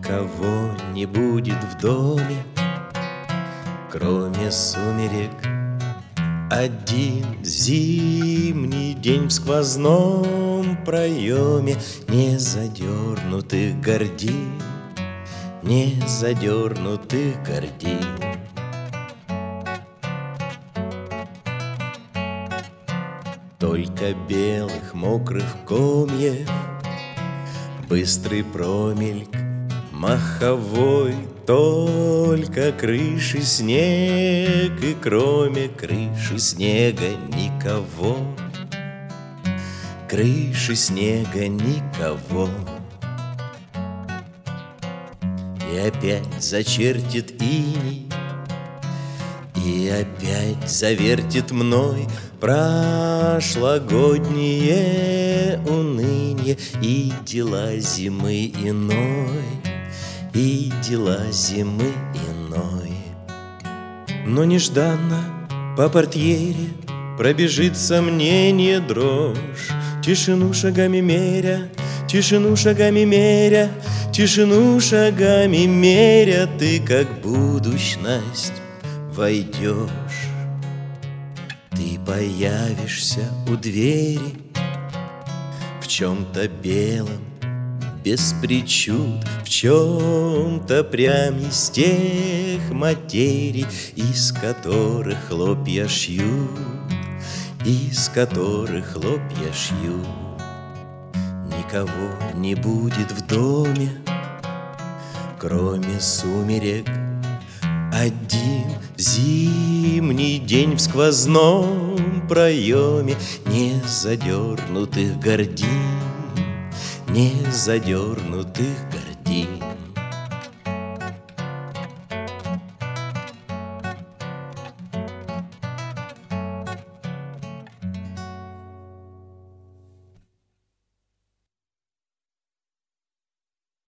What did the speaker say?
Никого не будет в доме, кроме сумерек. Один зимний день в сквозном проеме незадернутых гордин, незадернутых гордин. Только белых мокрых комьев, быстрый промельк маховой, только крыши снег, и кроме крыши снега никого. Крыши снега никого. И опять зачертит иней, и опять завертит мной прошлогоднее уныние и дела зимы иной, и дела зимы иной. Но нежданно по портьере пробежит сомнение дрожь, тишину шагами меря, тишину шагами меря, тишину шагами меря, ты как будущность войдешь. Ты появишься у двери в чем-то белом, без причуд, в чем-то прям из тех материй, из которых хлопья шьют, из которых хлопья шьют. Никого не будет в доме, кроме сумерек. Один зимний день в сквозном проеме незадернутых гордин, незадернутых гордин.